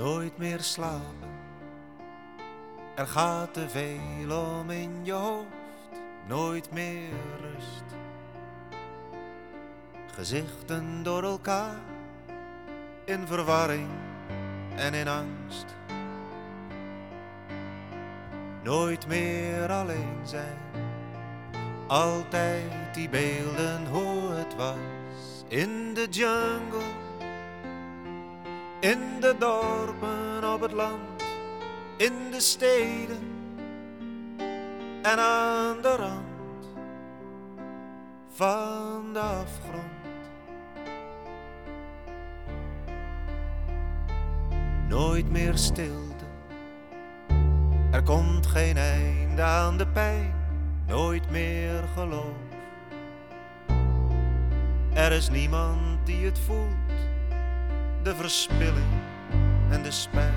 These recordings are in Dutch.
nooit meer slapen. Er gaat te veel om in je hoofd, nooit meer rust. Gezichten door elkaar, in verwarring en in angst. Nooit meer alleen zijn, altijd die beelden hoe het was. In de jungle, in de dorpen op het land, in de steden en aan de rand van de afgrond. Nooit meer stilte, er komt geen einde aan de pijn, nooit meer geloof. Er is niemand die het voelt, de verspilling en de spijt.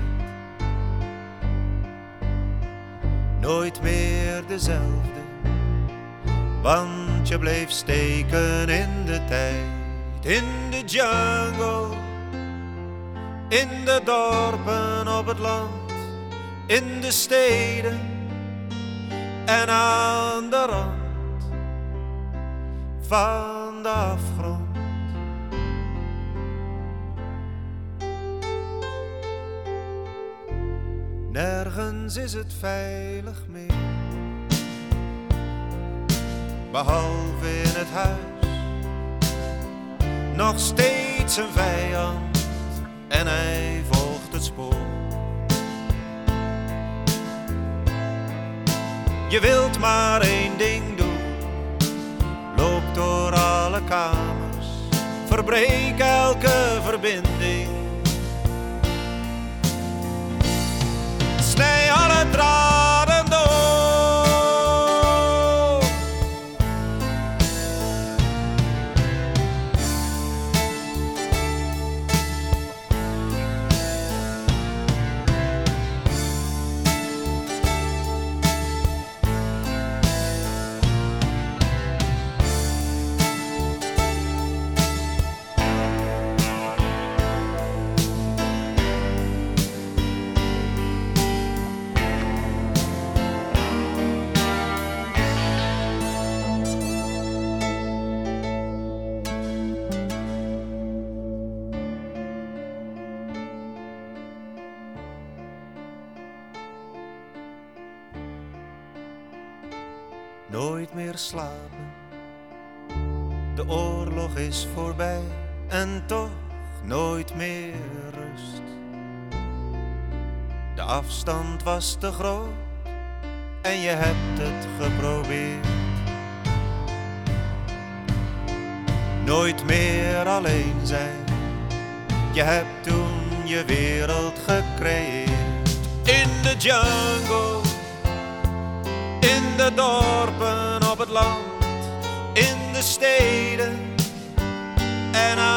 Nooit meer dezelfde, want je bleef steken in de tijd. In de jungle, in de dorpen op het land, in de steden en aan de rand van de afgrond. Nergens is het veilig meer, behalve in het huis. Nog steeds een vijand en hij volgt het spoor. Je wilt maar één ding doen, loop door alle kamers, verbreek elke verbinding. Snij alle draden door. Nooit meer slapen, de oorlog is voorbij en toch nooit meer rust. De afstand was te groot en je hebt het geprobeerd. Nooit meer alleen zijn, je hebt toen je wereld gecreëerd. In de jungle, in de dorpen op het land, in de steden en